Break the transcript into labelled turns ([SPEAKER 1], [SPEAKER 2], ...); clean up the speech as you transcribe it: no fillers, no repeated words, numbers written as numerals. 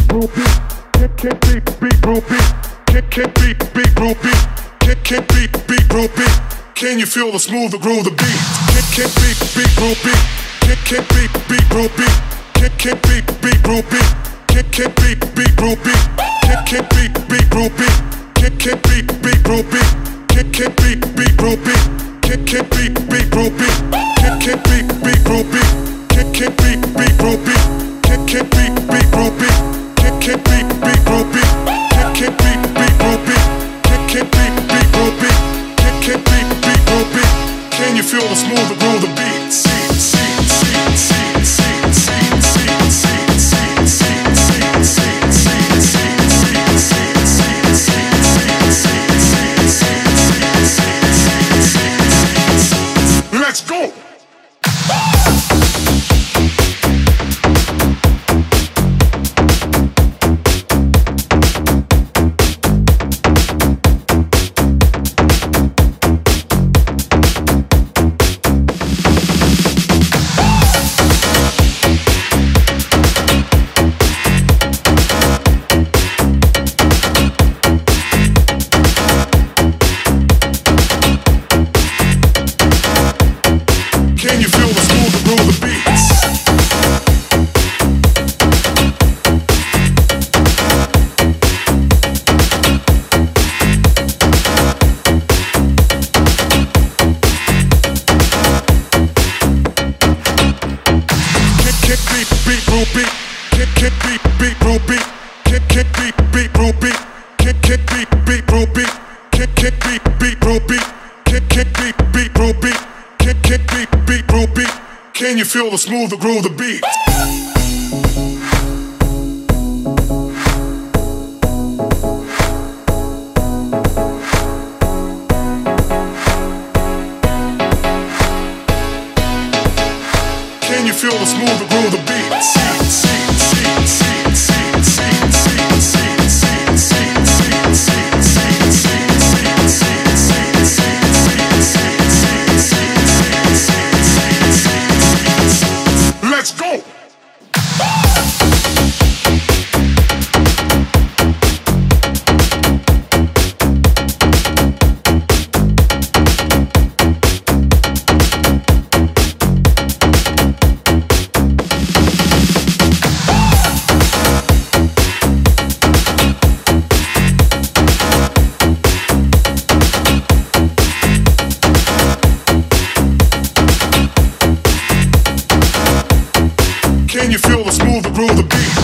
[SPEAKER 1] groove beat. Can't beat groove beat. Can't beat groove beat. Can't beat groove beat. Can you feel the smooth groove the beat? Can't beat groove beat. Can't beat groove beat. Can't beat groove beat. Can't beat groove beat. Can't beat groove beat. Can't beat groove beat. Can't beat groove beat. Can't beat groove beat. Can't beat groove beat. Can't beat groove beat. Can't beat groove beat. Can't beat groove beat. Can't beat groove beat. Can't beat groove beat. Can't beat groove beat. Can you feel the smooth groove the beat? Let's go! Can you feel the smooth groove the beats? Can't beat groove beat. Can't beat groove beat. Can't beat groove beat. Can't beat groove beat. Can't beat groove beat. Can't beat groove beat. Can't beat groove beat. Can you feel the smooth groove the beat? Can you feel the smooth groove the beat? Let's go! Can you feel the smooth groove the beat?